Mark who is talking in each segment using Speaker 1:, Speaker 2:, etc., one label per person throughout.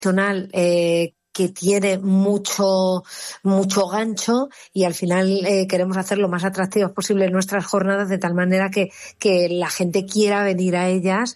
Speaker 1: que tiene mucho gancho, y al final queremos hacer lo más atractivas posible nuestras jornadas, de tal manera que la gente quiera venir a ellas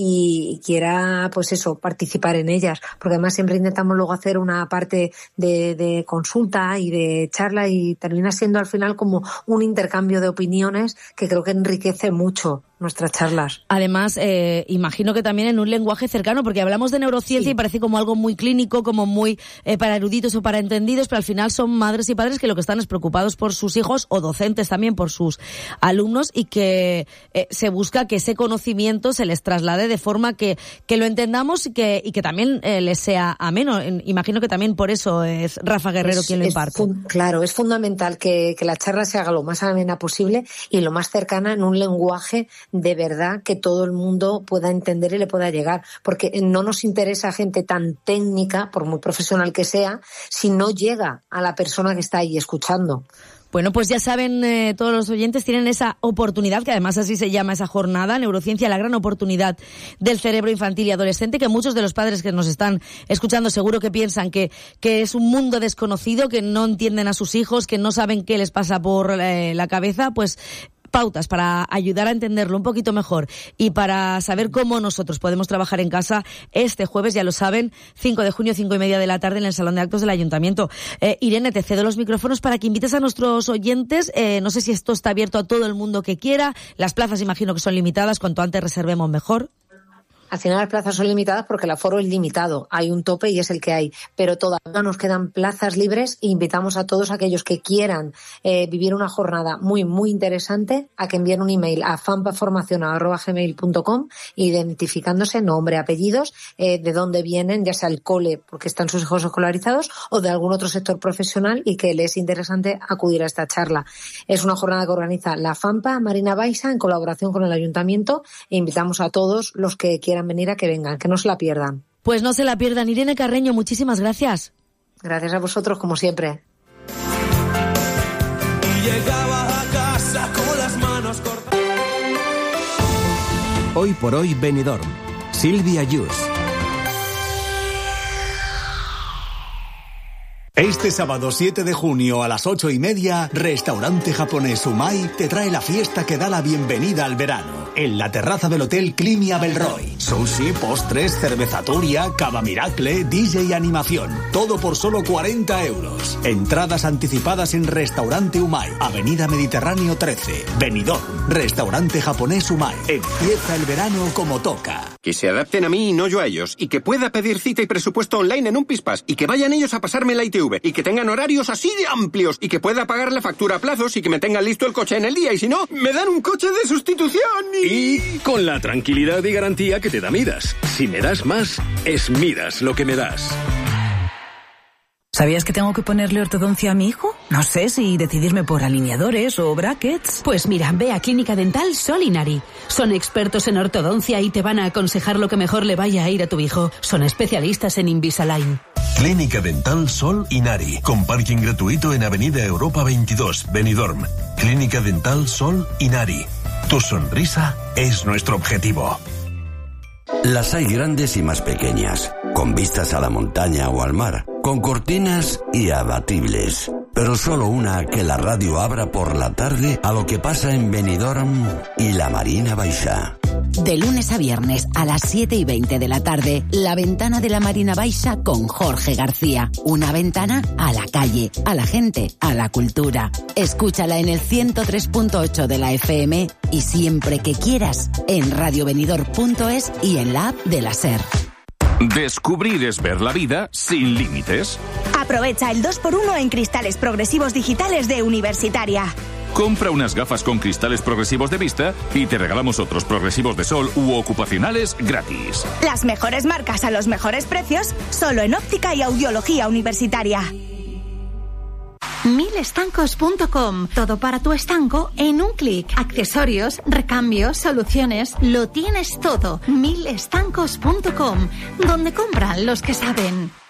Speaker 1: y quiera, pues eso, participar en ellas, porque además siempre intentamos luego hacer una parte de consulta y de charla, y termina siendo al final como un intercambio de opiniones que creo que enriquece mucho nuestras charlas.
Speaker 2: Además, imagino que también en un lenguaje cercano, porque hablamos de neurociencia y parece como algo muy clínico, como muy para eruditos o para entendidos, pero al final son madres y padres que lo que están es preocupados por sus hijos, o docentes también por sus alumnos, y que se busca que ese conocimiento se les traslade de forma que lo entendamos y que también les sea ameno. Imagino que también por eso es Rafa Guerrero quien lo imparte.
Speaker 1: Claro, es fundamental que la charla se haga lo más amena posible y lo más cercana, en un lenguaje de verdad que todo el mundo pueda entender y le pueda llegar, porque no nos interesa gente tan técnica, por muy profesional que sea, si no llega a la persona que está ahí escuchando.
Speaker 2: Bueno, pues ya saben, todos los oyentes tienen esa oportunidad, que además así se llama esa jornada, Neurociencia, la gran oportunidad del cerebro infantil y adolescente, que muchos de los padres que nos están escuchando seguro que piensan que es un mundo desconocido, que no entienden a sus hijos, que no saben qué les pasa por la cabeza, pues pautas para ayudar a entenderlo un poquito mejor y para saber cómo nosotros podemos trabajar en casa este jueves, ya lo saben, 5 de junio, 5:30 de la tarde, en el Salón de Actos del Ayuntamiento. Irene, te cedo los micrófonos para que invites a nuestros oyentes. No sé si esto está abierto a todo el mundo que quiera. Las plazas imagino que son limitadas, cuanto antes reservemos mejor.
Speaker 1: Al final las plazas son limitadas porque el aforo es limitado. Hay un tope y es el que hay. Pero todavía nos quedan plazas libres e invitamos a todos aquellos que quieran vivir una jornada muy, muy interesante a que envíen un email a fanpaformacion@gmail.com, identificándose nombre, apellidos, de dónde vienen, ya sea el cole porque están sus hijos escolarizados o de algún otro sector profesional, y que les es interesante acudir a esta charla. Es una jornada que organiza la FAMPA Marina Baixa en colaboración con el Ayuntamiento, e invitamos a todos los que quieran venir a que vengan, que no se la pierdan.
Speaker 2: Pues no se la pierdan. Irene Carreño, muchísimas gracias.
Speaker 1: Gracias a vosotros, como siempre.
Speaker 3: Y llegaba a casa con las manos cortadas.
Speaker 4: Hoy por hoy Benidorm. Silvia Yus.
Speaker 5: Este sábado 7 de junio a las 8:30, Restaurante Japonés Umai te trae la fiesta que da la bienvenida al verano. En la terraza del Hotel Climia Belroy. Sushi, postres, cerveza Turia, cava Miracle, DJ y animación. Todo por solo 40 euros. Entradas anticipadas en Restaurante Umai, Avenida Mediterráneo 13, Benidorm. Restaurante Japonés Umai. Empieza el verano como toca.
Speaker 6: Que se adapten a mí y no yo a ellos. Y que pueda pedir cita y presupuesto online en un Pispas. Y que vayan ellos a pasarme la ITV. Y que tengan horarios así de amplios. Y que pueda pagar la factura a plazos y que me tengan listo el coche en el día. Y si no, me dan un coche de sustitución.
Speaker 7: Y con la tranquilidad y garantía que te da Midas. Si me das más, es Midas lo que me das.
Speaker 8: ¿Sabías que tengo que ponerle ortodoncia a mi hijo? No sé si decidirme por alineadores o brackets.
Speaker 9: Pues mira, ve a Clínica Dental Sol Inari. Son expertos en ortodoncia y te van a aconsejar lo que mejor le vaya a ir a tu hijo. Son especialistas en Invisalign.
Speaker 10: Clínica Dental Sol Inari, con parking gratuito en Avenida Europa 22, Benidorm. Clínica Dental Sol Inari. Tu sonrisa es nuestro objetivo.
Speaker 11: Las hay grandes y más pequeñas, con vistas a la montaña o al mar, con cortinas y abatibles. Pero solo una que la radio abra por la tarde a lo que pasa en Benidorm y la Marina Baixa.
Speaker 12: De lunes a viernes a las 7:20 de la tarde, La Ventana de la Marina Baixa con Jorge García. Una ventana a la calle, a la gente, a la cultura. Escúchala en el 103.8 de la FM y siempre que quieras en radiobenidorm.es y en la app de la SER.
Speaker 13: Descubrir es ver la vida sin límites.
Speaker 14: Aprovecha el 2x1 en cristales progresivos digitales de Universitaria.
Speaker 13: Compra unas gafas con cristales progresivos de vista y te regalamos otros progresivos de sol u ocupacionales gratis.
Speaker 14: Las mejores marcas a los mejores precios, solo en óptica y audiología universitaria.
Speaker 15: Milestancos.com. Todo para tu estanco en un clic. Accesorios, recambios, soluciones, lo tienes todo. Milestancos.com, donde compran los que saben.